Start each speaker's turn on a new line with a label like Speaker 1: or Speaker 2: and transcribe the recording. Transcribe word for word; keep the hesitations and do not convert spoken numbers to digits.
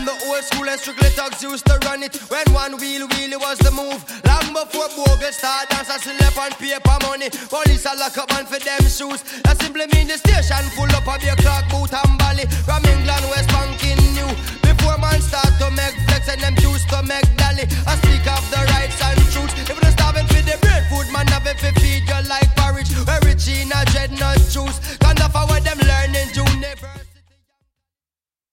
Speaker 1: From the old school and strictly thugs used to run it. When one wheel wheelie was the move. Long before bogle start dance, I still left on paper money. Police a lock up man for them shoes. That simply mean the station full up of your clock, boot and bally. From England, West Bank